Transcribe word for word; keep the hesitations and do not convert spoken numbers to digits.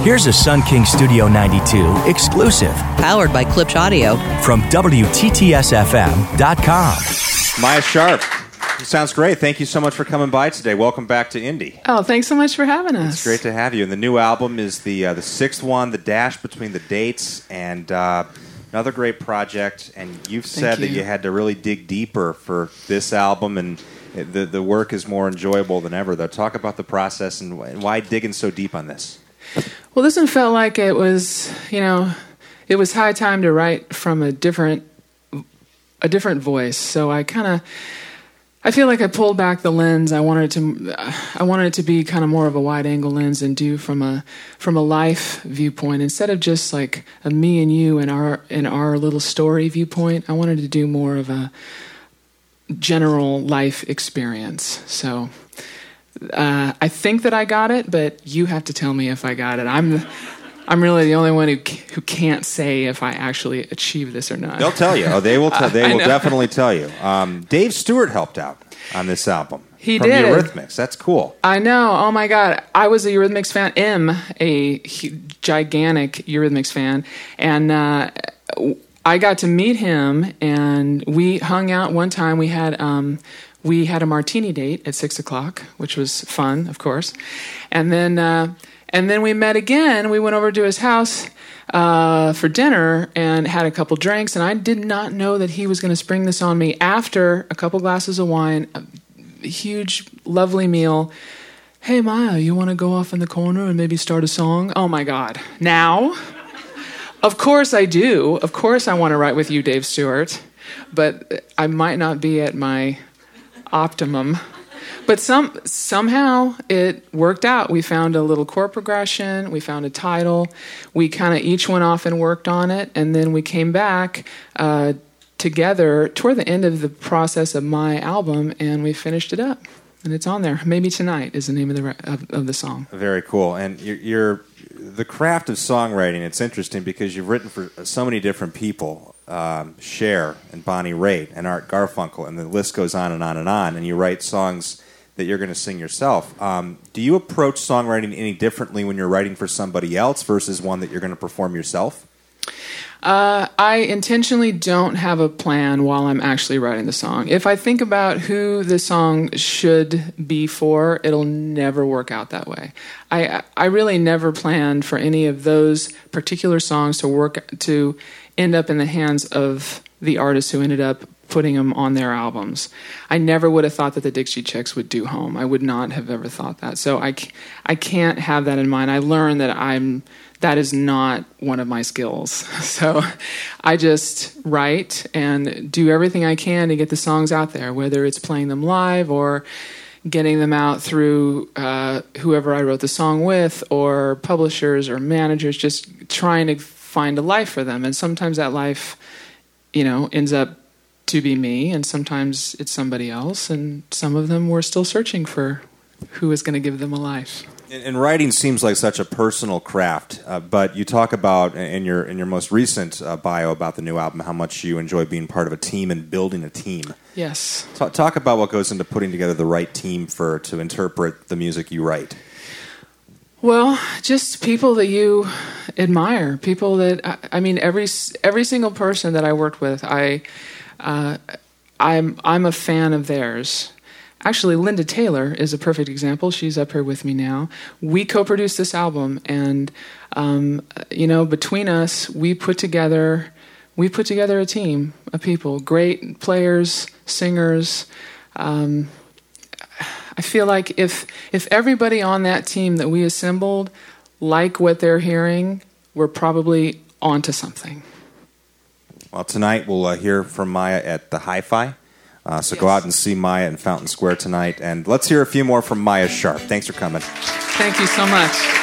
Here's a Sun King Studio ninety-two exclusive. Powered by Klipsch Audio. From W T T S F M dot com. Maya Sharp. Sounds great. Thank you so much for coming by today. Welcome back to Indy. Oh, thanks so much for having us. It's great to have you. And the new album is the uh, the sixth one, The Dash Between the Dates, and uh, another great project. And you've said you. that you had to really dig deeper for this album, and the the work is more enjoyable than ever. Though, talk about the process and, and why digging so deep on this. Well, this one felt like it was, you know, it was high time to write from a different a different voice. So I kind of. I feel like I pulled back the lens. I wanted it to, I wanted it to be kind of more of a wide-angle lens and do from a from a life viewpoint instead of just like a me and you and our and our little story viewpoint. I wanted to do more of a general life experience. So uh, I think that I got it, but you have to tell me if I got it. I'm the, I'm really the only one who who can't say if I actually achieve this or not. They'll tell you. Oh, they will. T- they I will know. definitely tell you. Um, Dave Stewart helped out on this album. He from did. the Eurythmics. That's cool. I know. Oh my God, I was a Eurythmics fan. Am a hu- gigantic Eurythmics fan, and uh, I got to meet him, and we hung out one time. We had. Um, we had a martini date at six o'clock, which was fun, of course, and then. Uh, And then we met again. We went over to his house uh, for dinner and had a couple drinks. And I did not know that he was going to spring this on me after a couple glasses of wine, a huge, lovely meal. Hey, Maya, you want to go off in the corner and maybe start a song? Oh, my God. Now? Of course I do. Of course I want to write with you, Dave Stewart. But I might not be at my optimum. But some somehow it worked out. We found a little chord progression. We found a title. We kind of each went off and worked on it. And then we came back uh, together toward the end of the process of my album, and we finished it up. And it's on there. Maybe Tonight is the name of the of, of the song. Very cool. And you're, you're the craft of songwriting. It's interesting because you've written for so many different people. Um, Cher and Bonnie Raitt and Art Garfunkel, and the list goes on and on and on. And you write songs that you're going to sing yourself. Um, do you approach songwriting any differently when you're writing for somebody else versus one that you're going to perform yourself? Uh, I intentionally don't have a plan while I'm actually writing the song. If I think about who the song should be for, it'll never work out that way. I I really never planned for any of those particular songs to work to end up in the hands of the artists who ended up putting them on their albums. I never would have thought that the Dixie Chicks would do Home. I would not have ever thought that. So I, I can't have that in mind. I learned that I'm that is not one of my skills. So I just write and do everything I can to get the songs out there, whether it's playing them live or getting them out through uh, whoever I wrote the song with or publishers or managers, just trying to find a life for them. And sometimes that life, you know, ends up to be me, and sometimes it's somebody else, and some of them we're still searching for who is going to give them a life. And, and writing seems like such a personal craft, uh, but you talk about in your in your most recent uh, bio about the new album how much you enjoy being part of a team and building a team. Yes. Talk, talk about what goes into putting together the right team for to interpret the music you write. Well, just people that you admire, people that I, I mean, every every single person that I worked with, I. Uh, I'm I'm a fan of theirs. Actually, Linda Taylor is a perfect example. She's up here with me now. We co-produced this album, and um, you know, between us, we put together we put together a team of people, great players, singers. Um, I feel like if if everybody on that team that we assembled like what they're hearing, we're probably onto something. Well, tonight we'll uh, hear from Maya at the Hi-Fi. Uh, so yes. Go out and see Maya in Fountain Square tonight. And let's hear a few more from Maya Sharp. Thanks for coming. Thank you so much.